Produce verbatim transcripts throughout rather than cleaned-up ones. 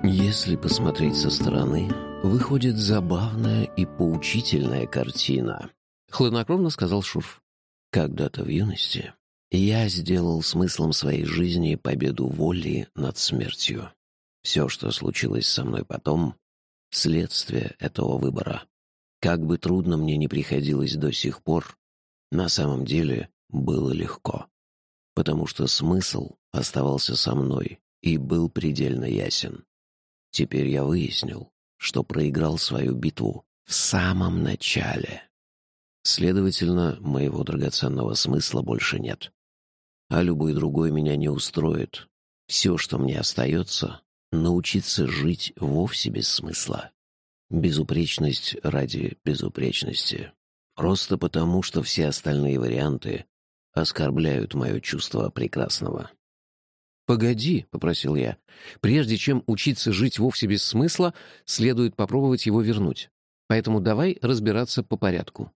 Если посмотреть со стороны, выходит забавная и поучительная картина, — хладнокровно сказал Шурф. Когда-то в юности я сделал смыслом своей жизни победу воли над смертью. Все, что случилось со мной потом, — следствие этого выбора. Как бы трудно мне ни приходилось до сих пор, на самом деле было легко, потому что смысл оставался со мной и был предельно ясен. Теперь я выяснил, что проиграл свою битву в самом начале. Следовательно, моего драгоценного смысла больше нет. А любой другой меня не устроит. Все, что мне остается, — научиться жить вовсе без смысла. Безупречность ради безупречности. Просто потому, что все остальные варианты оскорбляют мое чувство прекрасного. «Погоди», — попросил я, — «прежде чем учиться жить вовсе без смысла, следует попробовать его вернуть. Поэтому давай разбираться по порядку».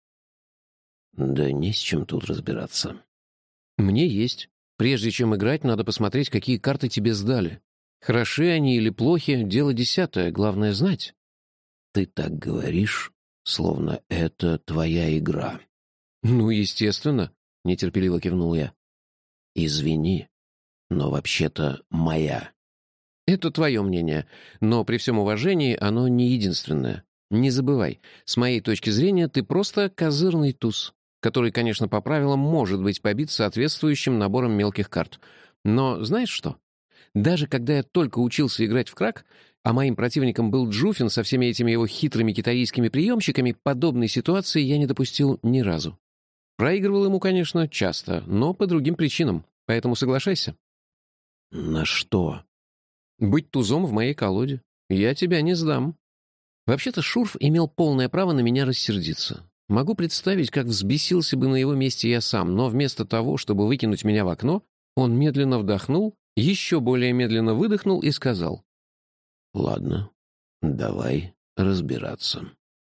«Да не с чем тут разбираться». «Мне есть. Прежде чем играть, надо посмотреть, какие карты тебе сдали. Хороши они или плохи — дело десятое, главное знать». «Ты так говоришь, словно это твоя игра». «Ну, естественно», — нетерпеливо кивнул я. «Извини, но вообще-то моя». «Это твое мнение, но при всем уважении оно не единственное. Не забывай, с моей точки зрения ты просто козырный туз, который, конечно, по правилам может быть побит соответствующим набором мелких карт. Но знаешь что? Даже когда я только учился играть в крак, а моим противником был Джуфин со всеми этими его хитрыми китаийскими приемчиками, подобной ситуации я не допустил ни разу. Проигрывал ему, конечно, часто, но по другим причинам, поэтому соглашайся». «На что?» «Быть тузом в моей колоде. Я тебя не сдам». Вообще-то Шурф имел полное право на меня рассердиться. Могу представить, как взбесился бы на его месте я сам, но вместо того, чтобы выкинуть меня в окно, он медленно вдохнул, еще более медленно выдохнул и сказал: «Ладно, давай разбираться».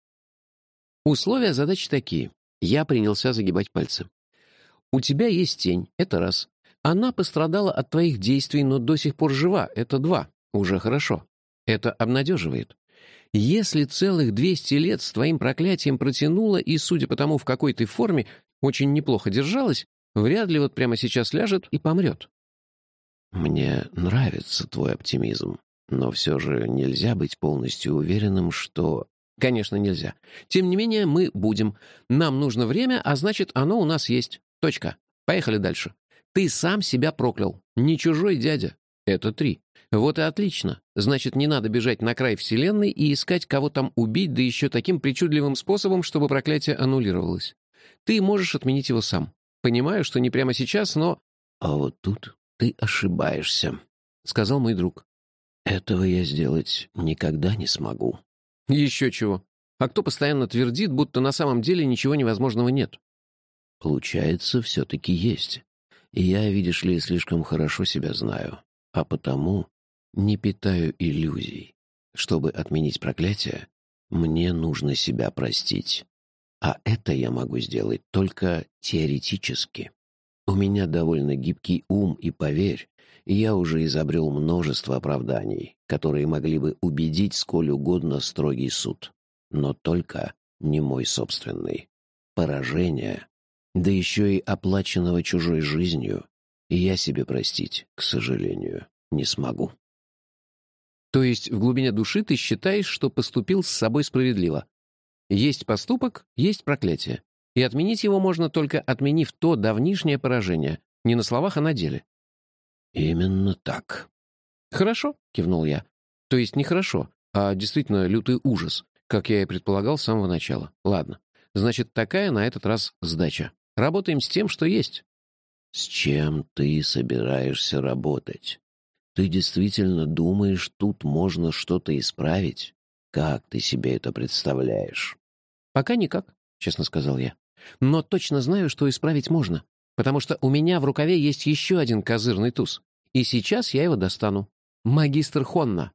Условия задачи такие. Я принялся загибать пальцы. «У тебя есть тень, это раз. Она пострадала от твоих действий, но до сих пор жива, это два. Уже хорошо. Это обнадеживает. Если целых двести лет с твоим проклятием протянула и, судя по тому, в какой ты форме, очень неплохо держалась, вряд ли вот прямо сейчас ляжет и помрет». «Мне нравится твой оптимизм, но все же нельзя быть полностью уверенным, что...» «Конечно, нельзя. Тем не менее, мы будем. Нам нужно время, а значит, оно у нас есть. Точка. Поехали дальше. Ты сам себя проклял. Не чужой дядя. Это три. Вот и отлично. Значит, не надо бежать на край вселенной и искать, кого там убить, да еще таким причудливым способом, чтобы проклятие аннулировалось. Ты можешь отменить его сам. Понимаю, что не прямо сейчас, но...» «А вот тут ты ошибаешься», — сказал мой друг. «Этого я сделать никогда не смогу». «Еще чего. А кто постоянно твердит, будто на самом деле ничего невозможного нет?» «Получается, все-таки есть. И я, видишь ли, слишком хорошо себя знаю, а потому не питаю иллюзий. Чтобы отменить проклятие, мне нужно себя простить. А это я могу сделать только теоретически. У меня довольно гибкий ум, и поверь, я уже изобрел множество оправданий, которые могли бы убедить сколь угодно строгий суд. Но только не мой собственный. Поражение, да еще и оплаченного чужой жизнью, я себе простить, к сожалению, не смогу». «То есть в глубине души ты считаешь, что поступил с собой справедливо? Есть поступок, есть проклятие. И отменить его можно только отменив то давнишнее поражение. Не на словах, а на деле». «Именно так». «Хорошо», — кивнул я. «То есть не хорошо, а действительно лютый ужас, как я и предполагал с самого начала. Ладно, значит, такая на этот раз сдача. Работаем с тем, что есть». «С чем ты собираешься работать? Ты действительно думаешь, тут можно что-то исправить? Как ты себе это представляешь?» «Пока никак», — честно сказал я. «Но точно знаю, что исправить можно, потому что у меня в рукаве есть еще один козырный туз. И сейчас я его достану. Магистр Хонна».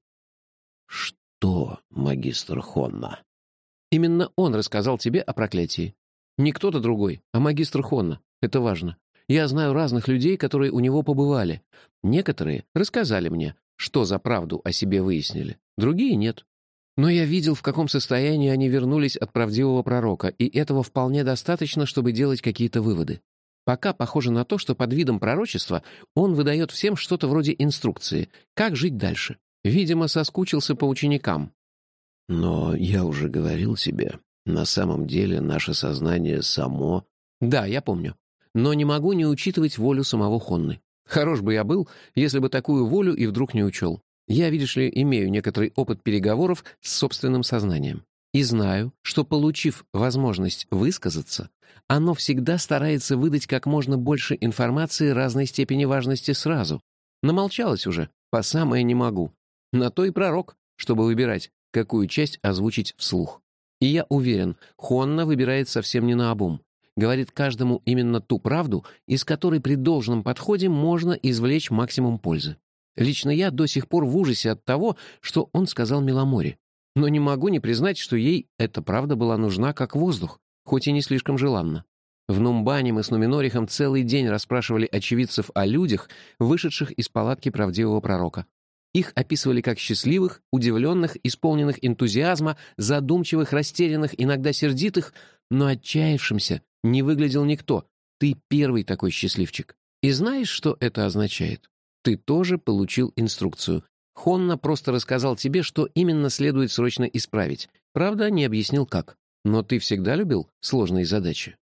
«Что, магистр Хонна?» «Именно он рассказал тебе о проклятии. Не кто-то другой, а магистр Хонна. Это важно. Я знаю разных людей, которые у него побывали. Некоторые рассказали мне, что за правду о себе выяснили. Другие нет. Но я видел, в каком состоянии они вернулись от правдивого пророка, и этого вполне достаточно, чтобы делать какие-то выводы. Пока похоже на то, что под видом пророчества он выдает всем что-то вроде инструкции, как жить дальше. Видимо, соскучился по ученикам. Но я уже говорил тебе, на самом деле наше сознание само... Да, я помню. Но не могу не учитывать волю самого Хонны. Хорош бы я был, если бы такую волю и вдруг не учел. Я, видишь ли, имею некоторый опыт переговоров с собственным сознанием. И знаю, что, получив возможность высказаться, оно всегда старается выдать как можно больше информации разной степени важности сразу. Намолчалось уже, по самое не могу. На то и пророк, чтобы выбирать, какую часть озвучить вслух. И я уверен, Хонна выбирает совсем не наобум. Говорит каждому именно ту правду, из которой при должном подходе можно извлечь максимум пользы. Лично я до сих пор в ужасе от того, что он сказал Меломоре. Но не могу не признать, что ей эта правда была нужна как воздух, хоть и не слишком желанно. В Нумбане мы с Нуминорихом целый день расспрашивали очевидцев о людях, вышедших из палатки правдивого пророка. Их описывали как счастливых, удивленных, исполненных энтузиазма, задумчивых, растерянных, иногда сердитых, но отчаявшимся не выглядел никто. Ты первый такой счастливчик. И знаешь, что это означает? Ты тоже получил инструкцию. Хонна просто рассказал тебе, что именно следует срочно исправить. Правда, не объяснил как. Но ты всегда любил сложные задачи?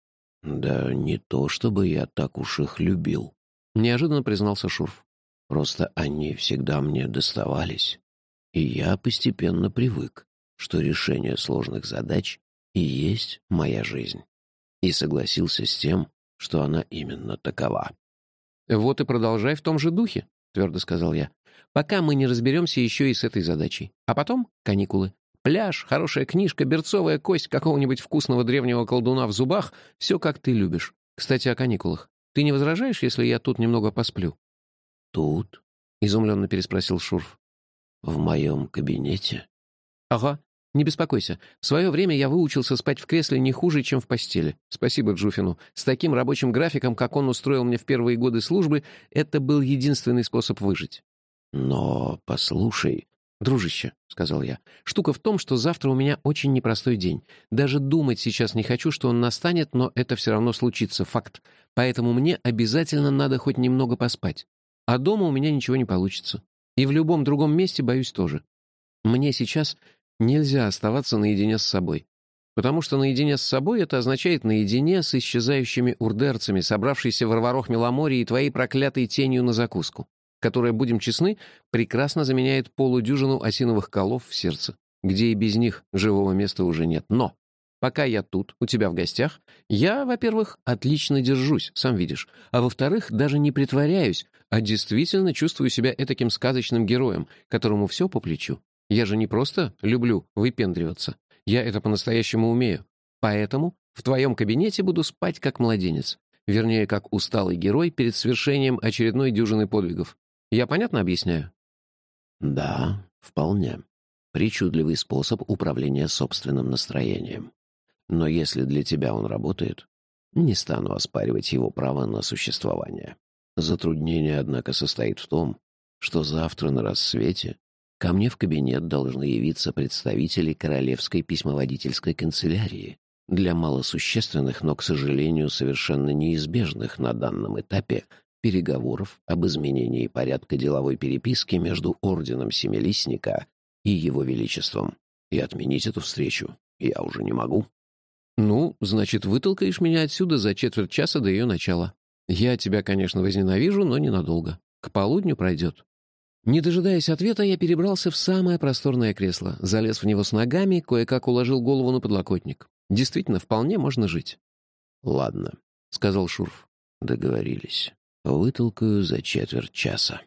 Да не то, чтобы я так уж их любил. Неожиданно признался Шурф. Просто они всегда мне доставались. И я постепенно привык, что решение сложных задач и есть моя жизнь. И согласился с тем, что она именно такова. «Вот и продолжай в том же духе», — твердо сказал я, «пока мы не разберемся еще и с этой задачей. А потом каникулы. Пляж, хорошая книжка, берцовая кость какого-нибудь вкусного древнего колдуна в зубах — все как ты любишь. Кстати, о каникулах. Ты не возражаешь, если я тут немного посплю?» «Тут?» — изумленно переспросил Шурф. «В моем кабинете?» «Ага. Не беспокойся. В свое время я выучился спать в кресле не хуже, чем в постели. Спасибо Джуфину. С таким рабочим графиком, как он устроил мне в первые годы службы, это был единственный способ выжить». «Но послушай...» «Дружище», — сказал я, — «штука в том, что завтра у меня очень непростой день. Даже думать сейчас не хочу, что он настанет, но это все равно случится, факт. Поэтому мне обязательно надо хоть немного поспать. А дома у меня ничего не получится. И в любом другом месте, боюсь, тоже. Мне сейчас нельзя оставаться наедине с собой. Потому что наедине с собой это означает наедине с исчезающими урдерцами, собравшейся в Варварох Меломорье и твоей проклятой тенью на закуску, которая, будем честны, прекрасно заменяет полудюжину осиновых колов в сердце, где и без них живого места уже нет. Но пока я тут, у тебя в гостях, я, во-первых, отлично держусь, сам видишь, а во-вторых, даже не притворяюсь, а действительно чувствую себя этаким сказочным героем, которому все по плечу. Я же не просто люблю выпендриваться. Я это по-настоящему умею. Поэтому в твоем кабинете буду спать как младенец. Вернее, как усталый герой перед свершением очередной дюжины подвигов. Я понятно объясняю? Да, вполне. Причудливый способ управления собственным настроением. Но если для тебя он работает, не стану оспаривать его право на существование. Затруднение, однако, состоит в том, что завтра на рассвете ко мне в кабинет должны явиться представители Королевской письмоводительской канцелярии для малосущественных, но, к сожалению, совершенно неизбежных на данном этапе переговоров об изменении порядка деловой переписки между Орденом Семилистника и Его Величеством. И отменить эту встречу я уже не могу. Ну, значит, вытолкаешь меня отсюда за четверть часа до ее начала. Я тебя, конечно, возненавижу, но ненадолго. К полудню пройдет. Не дожидаясь ответа, я перебрался в самое просторное кресло, залез в него с ногами, кое-как уложил голову на подлокотник. Действительно, вполне можно жить. «Ладно», — сказал Шурф. «Договорились. Вытолкаю за четверть часа».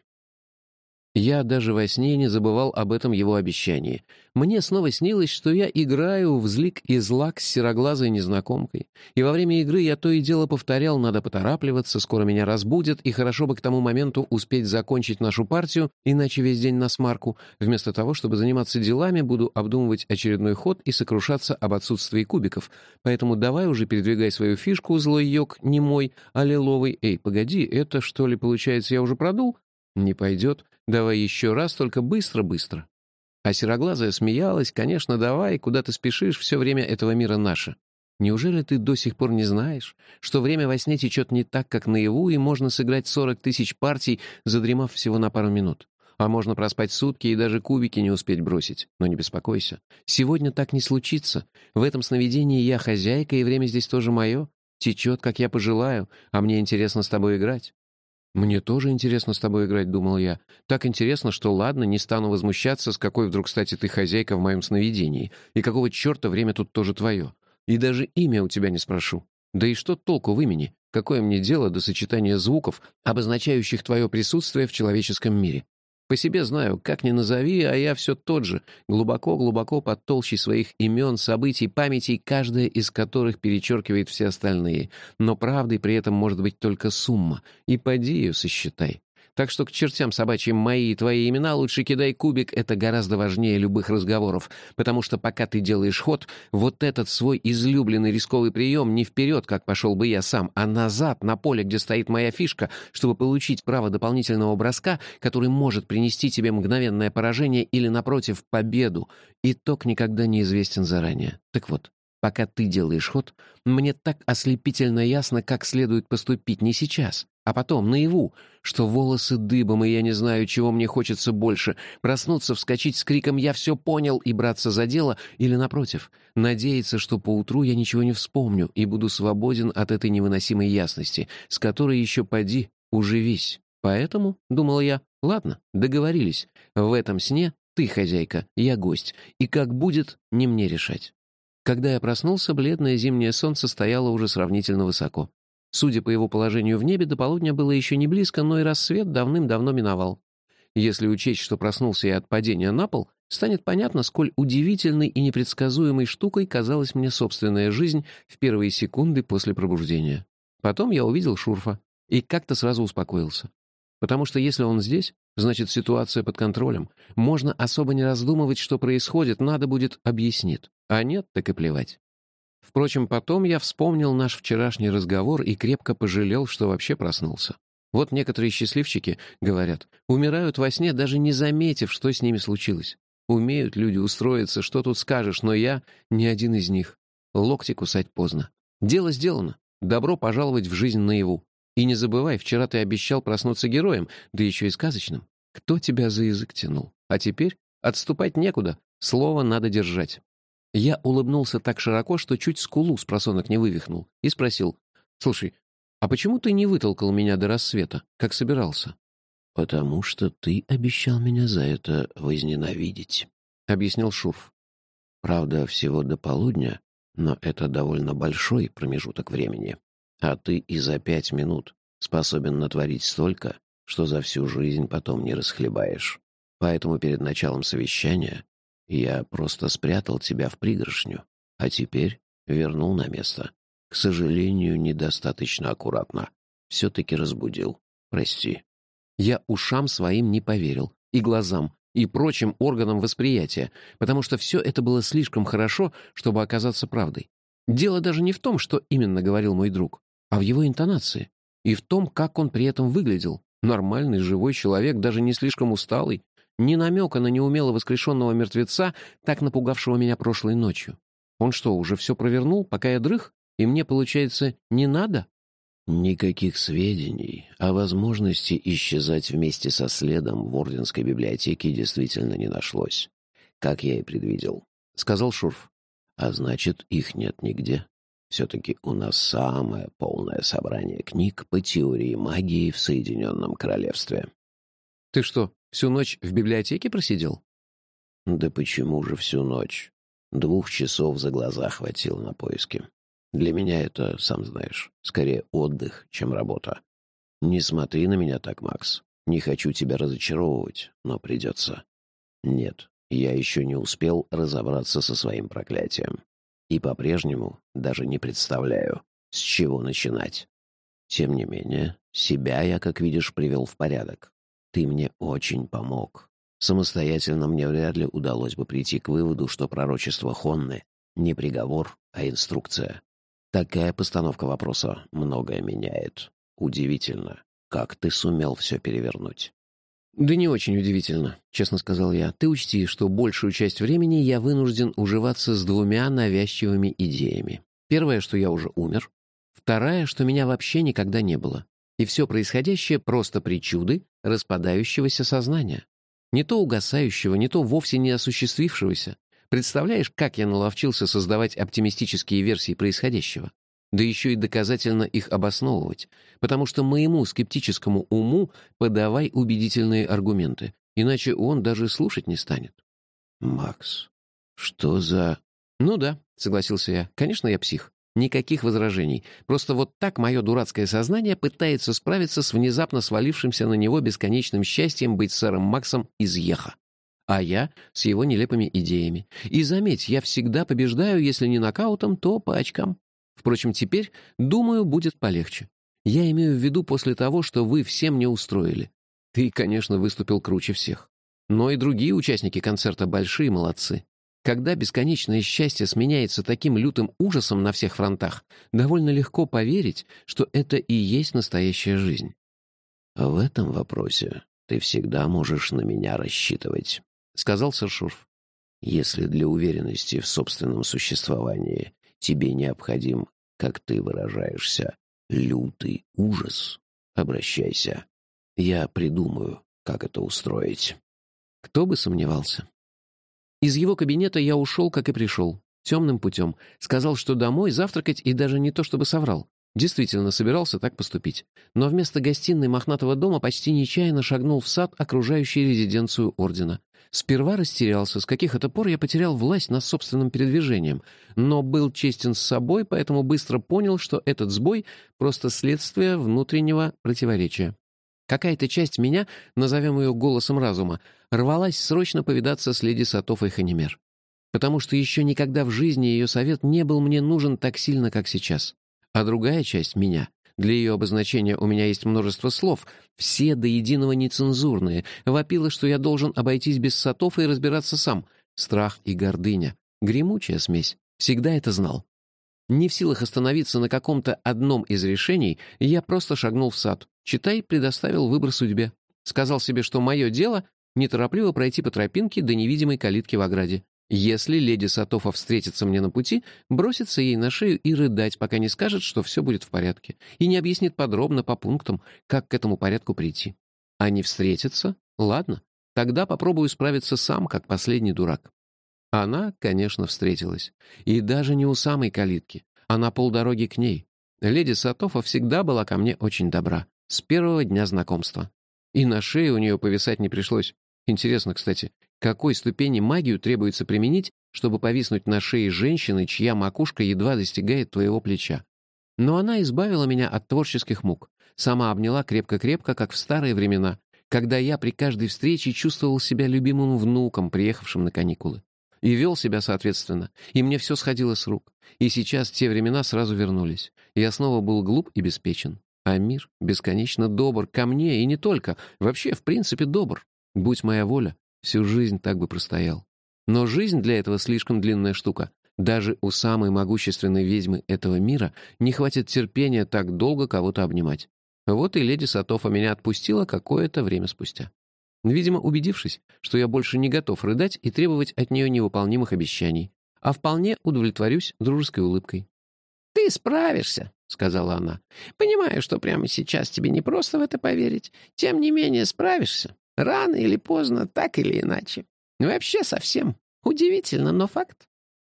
Я даже во сне не забывал об этом его обещании. Мне снова снилось, что я играю в злик и злак с сероглазой незнакомкой. И во время игры я то и дело повторял: надо поторапливаться, скоро меня разбудят, и хорошо бы к тому моменту успеть закончить нашу партию, иначе весь день на смарку. Вместо того, чтобы заниматься делами, буду обдумывать очередной ход и сокрушаться об отсутствии кубиков. Поэтому давай уже передвигай свою фишку, злой йог, не мой, а лиловый. Эй, погоди, это что ли, получается, я уже продул? «Не пойдет? Давай еще раз, только быстро-быстро». А сероглазая смеялась: «Конечно, давай, куда ты спешишь, все время этого мира наше. Неужели ты до сих пор не знаешь, что время во сне течет не так, как наяву, и можно сыграть сорок тысяч партий, задремав всего на пару минут? А можно проспать сутки и даже кубики не успеть бросить. Но не беспокойся. Сегодня так не случится. В этом сновидении я хозяйка, и время здесь тоже мое. Течет, как я пожелаю, а мне интересно с тобой играть». «Мне тоже интересно с тобой играть», — думал я. «Так интересно, что ладно, не стану возмущаться, с какой вдруг стати ты хозяйка в моем сновидении, и какого черта время тут тоже твое. И даже имя у тебя не спрошу. Да и что толку в имени? Какое мне дело до сочетания звуков, обозначающих твое присутствие в человеческом мире? По себе знаю, как ни назови, а я все тот же, глубоко-глубоко под толщей своих имен, событий, памятей, каждая из которых перечеркивает все остальные. Но правдой при этом может быть только сумма, и поди ее сосчитай. Так что к чертям собачьим мои и твои имена лучше кидай кубик, это гораздо важнее любых разговоров, потому что пока ты делаешь ход, вот этот свой излюбленный рисковый прием не вперед, как пошел бы я сам, а назад, на поле, где стоит моя фишка, чтобы получить право дополнительного броска, который может принести тебе мгновенное поражение или, напротив, победу. Итог никогда не известен заранее. Так вот, пока ты делаешь ход, мне так ослепительно ясно, как следует поступить не сейчас, а потом, наяву, что волосы дыбом, и я не знаю, чего мне хочется больше — проснуться, вскочить с криком «Я все понял» и браться за дело, или, напротив, надеяться, что поутру я ничего не вспомню и буду свободен от этой невыносимой ясности, с которой еще поди, уживись. Поэтому, — думал я, — ладно, договорились, в этом сне ты хозяйка, я гость, и как будет, не мне решать. Когда я проснулся, бледное зимнее солнце стояло уже сравнительно высоко. Судя по его положению в небе, до полудня было еще не близко, но и рассвет давным-давно миновал. Если учесть, что проснулся я от падения на пол, станет понятно, сколь удивительной и непредсказуемой штукой казалась мне собственная жизнь в первые секунды после пробуждения. Потом я увидел Шурфа и как-то сразу успокоился. Потому что если он здесь, значит, ситуация под контролем. Можно особо не раздумывать, что происходит, надо будет — объяснит. А нет, так и плевать. Впрочем, потом я вспомнил наш вчерашний разговор и крепко пожалел, что вообще проснулся. Вот некоторые счастливчики, говорят, умирают во сне, даже не заметив, что с ними случилось. Умеют люди устроиться, что тут скажешь, но я не один из них. Локти кусать поздно. Дело сделано. Добро пожаловать в жизнь наяву. И не забывай, вчера ты обещал проснуться героем, да еще и сказочным. Кто тебя за язык тянул? А теперь отступать некуда, слово надо держать. Я улыбнулся так широко, что чуть скулу с просонок не вывихнул, и спросил: «Слушай, а почему ты не вытолкал меня до рассвета, как собирался?» «Потому что ты обещал меня за это возненавидеть», — объяснил Шурф. «Правда, всего до полудня, но это довольно большой промежуток времени. А ты и за пять минут способен натворить столько, что за всю жизнь потом не расхлебаешь. Поэтому перед началом совещания я просто спрятал тебя в пригоршню, а теперь вернул на место. К сожалению, недостаточно аккуратно. Все-таки разбудил. Прости». Я ушам своим не поверил, и глазам, и прочим органам восприятия, потому что все это было слишком хорошо, чтобы оказаться правдой. Дело даже не в том, что именно говорил мой друг, а в его интонации, и в том, как он при этом выглядел. Нормальный, живой человек, даже не слишком усталый, ни намека на неумело воскрешенного мертвеца, так напугавшего меня прошлой ночью. Он что, уже все провернул, пока я дрых, и мне, получается, не надо? Никаких сведений о возможности исчезать вместе со следом в Орденской библиотеке действительно не нашлось, как я и предвидел, — сказал Шурф. А значит, их нет нигде. Все-таки у нас самое полное собрание книг по теории магии в Соединенном Королевстве. Ты что, всю ночь в библиотеке просидел? Да почему же всю ночь? Двух часов за глаза хватило на поиски. Для меня это, сам знаешь, скорее отдых, чем работа. Не смотри на меня так, Макс. Не хочу тебя разочаровывать, но придется. Нет, я еще не успел разобраться со своим проклятием. И по-прежнему даже не представляю, с чего начинать. Тем не менее, себя я, как видишь, привел в порядок. Ты мне очень помог. Самостоятельно мне вряд ли удалось бы прийти к выводу, что пророчество Хонны — не приговор, а инструкция. Такая постановка вопроса многое меняет. Удивительно, как ты сумел все перевернуть. «Да не очень удивительно», — честно сказал я. «Ты учти, что большую часть времени я вынужден уживаться с двумя навязчивыми идеями. Первая, что я уже умер. Вторая, что меня вообще никогда не было. И все происходящее — просто причуды распадающегося сознания. Не то угасающего, не то вовсе не осуществившегося. Представляешь, как я наловчился создавать оптимистические версии происходящего? Да еще и доказательно их обосновывать. Потому что моему скептическому уму подавай убедительные аргументы, иначе он даже слушать не станет». «Макс, что за...» «Ну да», — согласился я, — «конечно, я псих. Никаких возражений. Просто вот так мое дурацкое сознание пытается справиться с внезапно свалившимся на него бесконечным счастьем быть сэром Максом из Еха. А я с его нелепыми идеями. И заметь, я всегда побеждаю, если не нокаутом, то по очкам. Впрочем, теперь, думаю, будет полегче. Я имею в виду после того, что вы все мне устроили. Ты, конечно, выступил круче всех. Но и другие участники концерта большие молодцы. Когда бесконечное счастье сменяется таким лютым ужасом на всех фронтах, довольно легко поверить, что это и есть настоящая жизнь». «В этом вопросе ты всегда можешь на меня рассчитывать», — сказал сэр Шурф. «Если для уверенности в собственном существовании тебе необходим, как ты выражаешься, лютый ужас, обращайся. Я придумаю, как это устроить». Кто бы сомневался. Из его кабинета я ушел, как и пришел, темным путем. Сказал, что домой завтракать, и даже не то чтобы соврал. Действительно собирался так поступить. Но вместо гостиной мохнатого дома почти нечаянно шагнул в сад, окружающий резиденцию ордена. Сперва растерялся, с каких это пор я потерял власть над собственным передвижением, но был честен с собой, поэтому быстро понял, что этот сбой — просто следствие внутреннего противоречия. Какая-то часть меня, назовем ее голосом разума, рвалась срочно повидаться с леди Сатофой Ханимер. Потому что еще никогда в жизни ее совет не был мне нужен так сильно, как сейчас. А другая часть меня, для ее обозначения у меня есть множество слов, все до единого нецензурные, вопила, что я должен обойтись без Сатофы и разбираться сам. Страх и гордыня. Гремучая смесь. Всегда это знал. Не в силах остановиться на каком-то одном из решений, я просто шагнул в сад. Читай, предоставил выбор судьбе. Сказал себе, что мое дело — неторопливо пройти по тропинке до невидимой калитки в ограде. Если леди Сатофа встретится мне на пути, броситься ей на шею и рыдать, пока не скажет, что все будет в порядке, и не объяснит подробно по пунктам, как к этому порядку прийти. А не встретится? Ладно, тогда попробую справиться сам, как последний дурак. Она, конечно, встретилась. И даже не у самой калитки, а на полдороги к ней. Леди Сатофа всегда была ко мне очень добра, с первого дня знакомства. И на шее у нее повисать не пришлось. Интересно, кстати, какой ступени магию требуется применить, чтобы повиснуть на шее женщины, чья макушка едва достигает твоего плеча? Но она избавила меня от творческих мук. Сама обняла крепко-крепко, как в старые времена, когда я при каждой встрече чувствовал себя любимым внуком, приехавшим на каникулы. И вел себя соответственно, и мне все сходило с рук. И сейчас те времена сразу вернулись. Я снова был глуп и беспечен. А мир бесконечно добр ко мне, и не только, вообще, в принципе, добр. Будь моя воля, всю жизнь так бы простоял. Но жизнь для этого слишком длинная штука. Даже у самой могущественной ведьмы этого мира не хватит терпения так долго кого-то обнимать. Вот и леди Сатофа меня отпустила какое-то время спустя. Видимо, убедившись, что я больше не готов рыдать и требовать от нее невыполнимых обещаний, а вполне удовлетворюсь дружеской улыбкой. «Ты справишься», — сказала она. «Понимаю, что прямо сейчас тебе не просто в это поверить. Тем не менее справишься. Рано или поздно, так или иначе. Вообще совсем. Удивительно, но факт».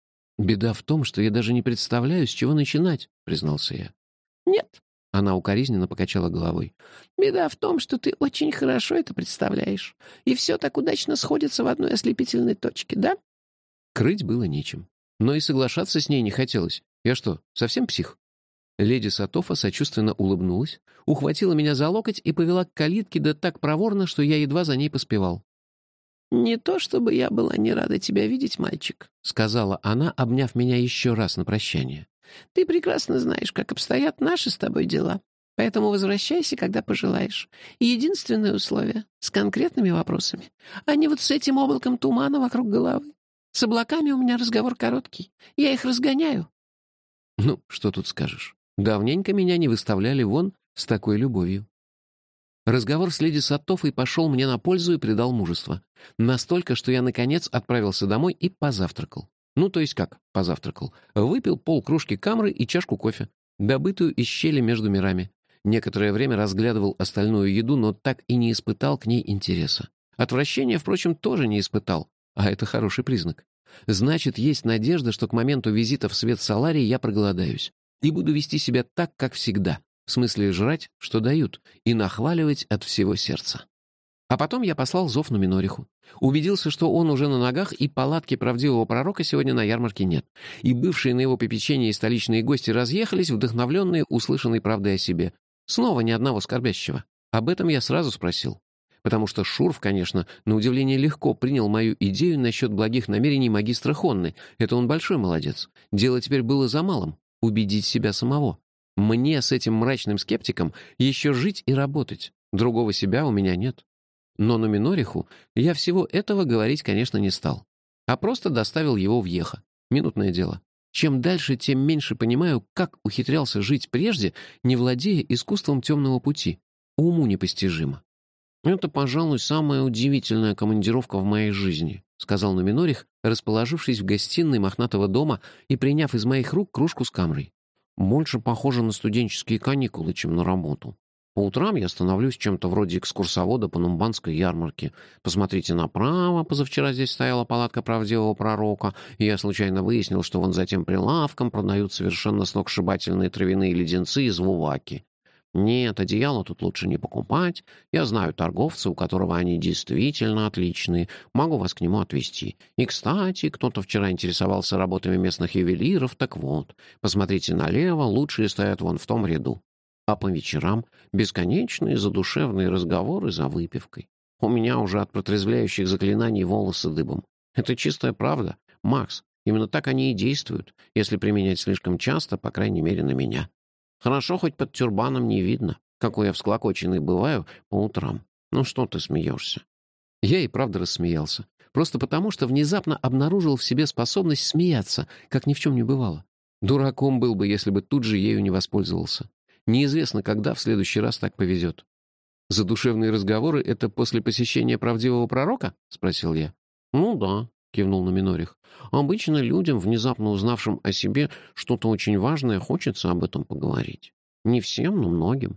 «Беда в том, что я даже не представляю, с чего начинать», — признался я. «Нет». Она укоризненно покачала головой. «Беда в том, что ты очень хорошо это представляешь. И все так удачно сходится в одной ослепительной точке, да?» Крыть было нечем. Но и соглашаться с ней не хотелось. Я что, совсем псих? Леди Сатофа сочувственно улыбнулась, ухватила меня за локоть и повела к калитке, да так проворно, что я едва за ней поспевал. «Не то чтобы я была не рада тебя видеть, мальчик», — сказала она, обняв меня еще раз на прощание. «Ты прекрасно знаешь, как обстоят наши с тобой дела. Поэтому возвращайся, когда пожелаешь. И единственное условие — с конкретными вопросами, а не вот с этим облаком тумана вокруг головы. С облаками у меня разговор короткий. Я их разгоняю». Ну, что тут скажешь. Давненько меня не выставляли вон с такой любовью. Разговор с леди Саттофой пошел мне на пользу и придал мужество. Настолько, что я, наконец, отправился домой и позавтракал. Ну, то есть как позавтракал? Выпил полкружки камры и чашку кофе, добытую из щели между мирами. Некоторое время разглядывал остальную еду, но так и не испытал к ней интереса. Отвращения, впрочем, тоже не испытал, а это хороший признак. Значит, есть надежда, что к моменту визита в свет Соларии я проголодаюсь и буду вести себя так, как всегда. В смысле жрать, что дают, и нахваливать от всего сердца. А потом я послал зов Нуминориху. Убедился, что он уже на ногах, и палатки правдивого пророка сегодня на ярмарке нет. И бывшие на его попечении столичные гости разъехались, вдохновленные услышанной правдой о себе. Снова ни одного скорбящего. Об этом я сразу спросил. Потому что Шурф, конечно, на удивление легко принял мою идею насчет благих намерений магистра Хонны. Это он большой молодец. Дело теперь было за малым — убедить себя самого. Мне с этим мрачным скептиком еще жить и работать. Другого себя у меня нет. Но Нуминориху я всего этого говорить, конечно, не стал. А просто доставил его в Йеха. Минутное дело. Чем дальше, тем меньше понимаю, как ухитрялся жить прежде, не владея искусством темного пути. Уму непостижимо. «Это, пожалуй, самая удивительная командировка в моей жизни», — сказал Нуминорих, расположившись в гостиной мохнатого дома и приняв из моих рук кружку с камрой. «Больше похоже на студенческие каникулы, чем на работу. По утрам я становлюсь чем-то вроде экскурсовода по Нумбанской ярмарке. Посмотрите направо, позавчера здесь стояла палатка правдивого пророка, и я случайно выяснил, что вон за тем прилавком продают совершенно сногсшибательные травяные леденцы из вуваки. Нет, одеяло тут лучше не покупать. Я знаю торговца, у которого они действительно отличные. Могу вас к нему отвезти. И, кстати, кто-то вчера интересовался работами местных ювелиров. Так вот, посмотрите налево, лучшие стоят вон в том ряду. А по вечерам бесконечные задушевные разговоры за выпивкой. У меня уже от протрезвляющих заклинаний волосы дыбом. Это чистая правда. Макс, именно так они и действуют, если применять слишком часто, по крайней мере, на меня. Хорошо, хоть под тюрбаном не видно, какой я всклокоченный бываю по утрам. Ну что ты смеешься?» Я и правда рассмеялся. Просто потому, что внезапно обнаружил в себе способность смеяться, как ни в чем не бывало. Дураком был бы, если бы тут же ею не воспользовался. Неизвестно, когда в следующий раз так повезет. «Задушевные разговоры — это после посещения правдивого пророка?» — спросил я. «Ну да», — кивнул Нуминорих. «Обычно людям, внезапно узнавшим о себе что-то очень важное, хочется об этом поговорить. Не всем, но многим.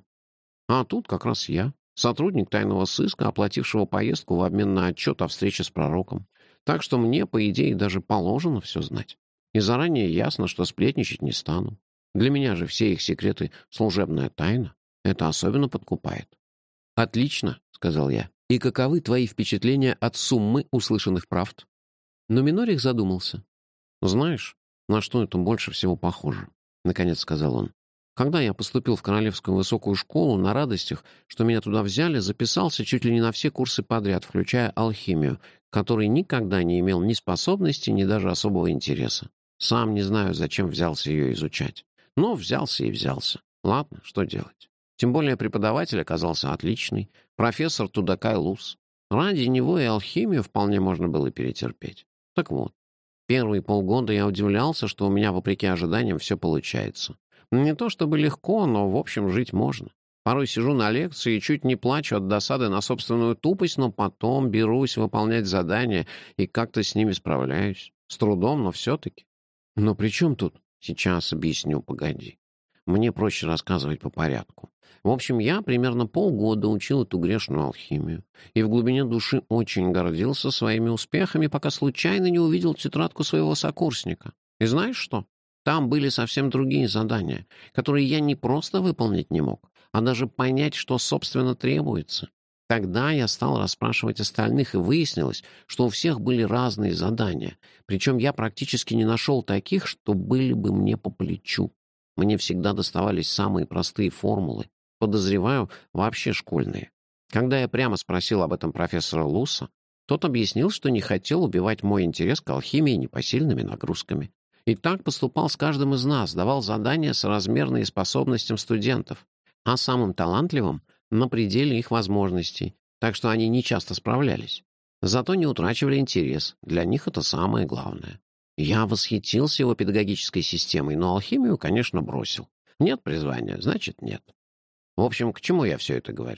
А тут как раз я, сотрудник тайного сыска, оплатившего поездку в обмен на отчет о встрече с пророком. Так что мне, по идее, даже положено все знать. И заранее ясно, что сплетничать не стану. Для меня же все их секреты — служебная тайна. Это особенно подкупает». «Отлично», — сказал я. «И каковы твои впечатления от суммы услышанных правд?» Но Минорих задумался. «Знаешь, на что это больше всего похоже?» — наконец сказал он. «Когда я поступил в Королевскую высокую школу, на радостях, что меня туда взяли, записался чуть ли не на все курсы подряд, включая алхимию, который никогда не имел ни способности, ни даже особого интереса. Сам не знаю, зачем взялся ее изучать. Но взялся и взялся. Ладно, что делать? Тем более преподаватель оказался отличный, профессор Тудакай Лус. Ради него и алхимию вполне можно было перетерпеть. Так вот, первые полгода я удивлялся, что у меня, вопреки ожиданиям, все получается. Не то чтобы легко, но, в общем, жить можно. Порой сижу на лекции и чуть не плачу от досады на собственную тупость, но потом берусь выполнять задания и как-то с ними справляюсь. С трудом, но все-таки. Но при чем тут? Сейчас объясню, погоди. Мне проще рассказывать по порядку. В общем, я примерно полгода учил эту грешную алхимию. И в глубине души очень гордился своими успехами, пока случайно не увидел тетрадку своего сокурсника. И знаешь что? Там были совсем другие задания, которые я не просто выполнить не мог, а даже понять, что, собственно, требуется. Тогда я стал расспрашивать остальных, и выяснилось, что у всех были разные задания. Причем я практически не нашел таких, что были бы мне по плечу. Мне всегда доставались самые простые формулы. Подозреваю, вообще школьные. Когда я прямо спросил об этом профессора Луса, тот объяснил, что не хотел убивать мой интерес к алхимии непосильными нагрузками. И так поступал с каждым из нас, давал задания соразмерные способностям студентов, а самым талантливым — на пределе их возможностей, так что они не часто справлялись. Зато не утрачивали интерес, для них это самое главное. Я восхитился его педагогической системой, но алхимию, конечно, бросил. Нет призвания, значит, нет. В общем, к чему я все это говорю?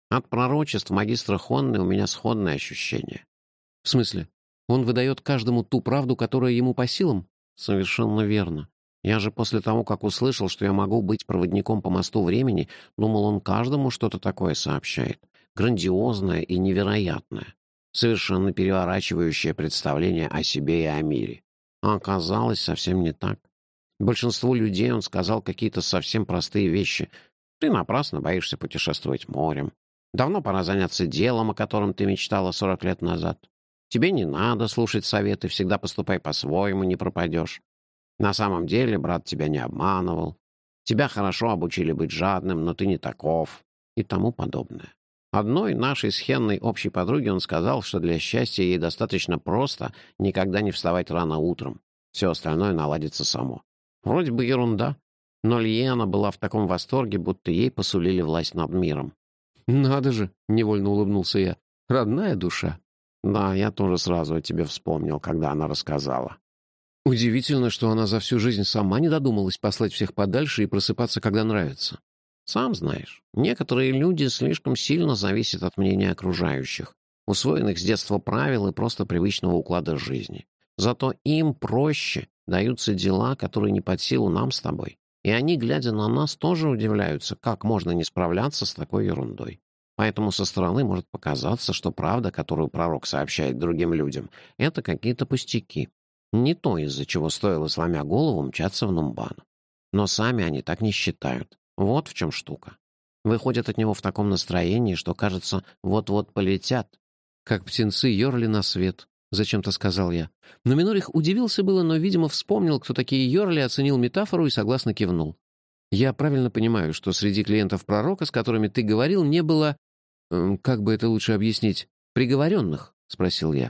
От пророчеств магистра Хонны у меня сходное ощущение. В смысле? Он выдает каждому ту правду, которая ему по силам? Совершенно верно. Я же после того, как услышал, что я могу быть проводником по мосту времени, думал, он каждому что-то такое сообщает. Грандиозное и невероятное. Совершенно переворачивающее представление о себе и о мире. А оказалось совсем не так. Большинству людей он сказал какие-то совсем простые вещи. Ты напрасно боишься путешествовать морем. Давно пора заняться делом, о котором ты мечтала сорок лет назад. Тебе не надо слушать советы, всегда поступай по-своему, не пропадешь. На самом деле брат тебя не обманывал. Тебя хорошо обучили быть жадным, но ты не таков. И тому подобное. Одной нашей с Хенной общей подруге он сказал, что для счастья ей достаточно просто никогда не вставать рано утром. Все остальное наладится само. Вроде бы ерунда, но Лиена была в таком восторге, будто ей посулили власть над миром. «Надо же!» — невольно улыбнулся я. «Родная душа». «Да, я тоже сразу о тебе вспомнил, когда она рассказала». Удивительно, что она за всю жизнь сама не додумалась послать всех подальше и просыпаться, когда нравится. Сам знаешь, некоторые люди слишком сильно зависят от мнения окружающих, усвоенных с детства правил и просто привычного уклада жизни. Зато им проще даются дела, которые не под силу нам с тобой. И они, глядя на нас, тоже удивляются, как можно не справляться с такой ерундой. Поэтому со стороны может показаться, что правда, которую пророк сообщает другим людям, это какие-то пустяки. Не то, из-за чего стоило, сломя голову, мчаться в Нумбану. Но сами они так не считают. Вот в чем штука. Выходят от него в таком настроении, что, кажется, вот-вот полетят. «Как птенцы Йорли на свет», — зачем-то сказал я. Но Минорих удивился было, но, видимо, вспомнил, кто такие Йорли, оценил метафору и согласно кивнул. «Я правильно понимаю, что среди клиентов пророка, с которыми ты говорил, не было... Э, как бы это лучше объяснить? Приговоренных?» — спросил я.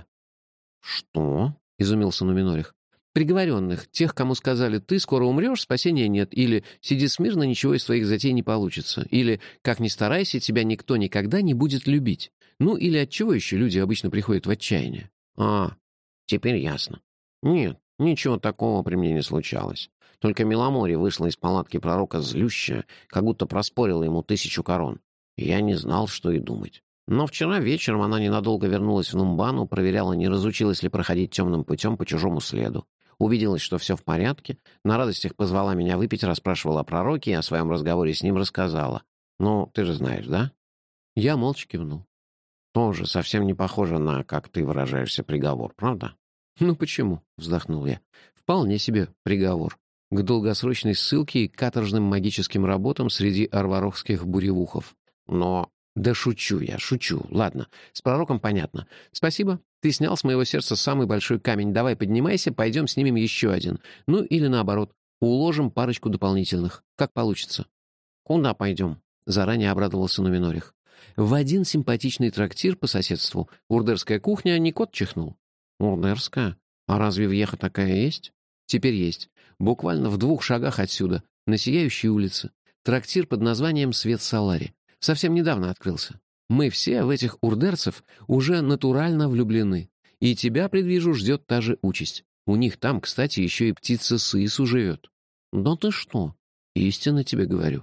«Что?» — изумился Нуминорих. «Приговоренных, тех, кому сказали, ты скоро умрешь, спасения нет, или сиди смирно, ничего из твоих затей не получится, или, как ни старайся, тебя никто никогда не будет любить. Ну, или от чего еще люди обычно приходят в отчаяние?» «А, теперь ясно. Нет, ничего такого при мне не случалось. Только Миломори вышла из палатки пророка злющая, как будто проспорила ему тысячу корон. И я не знал, что и думать. Но вчера вечером она ненадолго вернулась в Нумбану, проверяла, не разучилась ли проходить темным путем по чужому следу. Убедилась, что все в порядке, на радостях позвала меня выпить, расспрашивала о пророке и о своем разговоре с ним рассказала. Ну, ты же знаешь, да? Я молча кивнул. Тоже совсем не похоже на, как ты выражаешься, приговор, правда? Ну почему? Вздохнул я. Вполне себе приговор. К долгосрочной ссылке и каторжным магическим работам среди арварохских буревухов. Но... Да шучу я, шучу. Ладно, с пророком понятно. Спасибо. Ты снял с моего сердца самый большой камень. Давай поднимайся, пойдем снимем еще один. Ну или наоборот, уложим парочку дополнительных. Как получится. Куда пойдем? Заранее обрадовался Нуминорих. В один симпатичный трактир по соседству. Урдерская кухня, не кот чихнул. Урдерская? А разве въеха такая есть? Теперь есть. Буквально в двух шагах отсюда, на Сияющей улице. Трактир под названием «Свет Салари». Совсем недавно открылся. Мы все в этих урдерцев уже натурально влюблены. И тебя, предвижу, ждет та же участь. У них там, кстати, еще и птица Сысу живет. Да ты что? Истинно тебе говорю.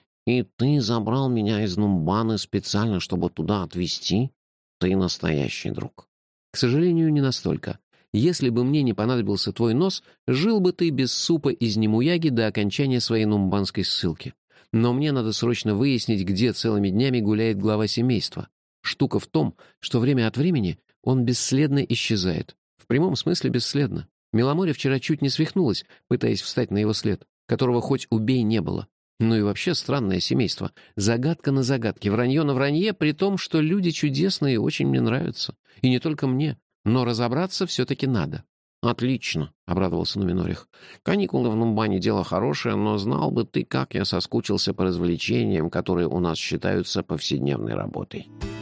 И ты забрал меня из Нумбаны специально, чтобы туда отвезти? Ты настоящий друг. К сожалению, не настолько. Если бы мне не понадобился твой нос, жил бы ты без супа из Немуяги до окончания своей нумбанской ссылки. Но мне надо срочно выяснить, где целыми днями гуляет глава семейства. Штука в том, что время от времени он бесследно исчезает. В прямом смысле бесследно. Миломори вчера чуть не свихнулась, пытаясь встать на его след, которого хоть убей не было. Ну и вообще странное семейство. Загадка на загадке, вранье на вранье, при том, что люди чудесные и очень мне нравятся. И не только мне, но разобраться все-таки надо. «Отлично», — обрадовался Нуминорих. «Каникулы в Нумбане — дело хорошее, но знал бы ты, как я соскучился по развлечениям, которые у нас считаются повседневной работой».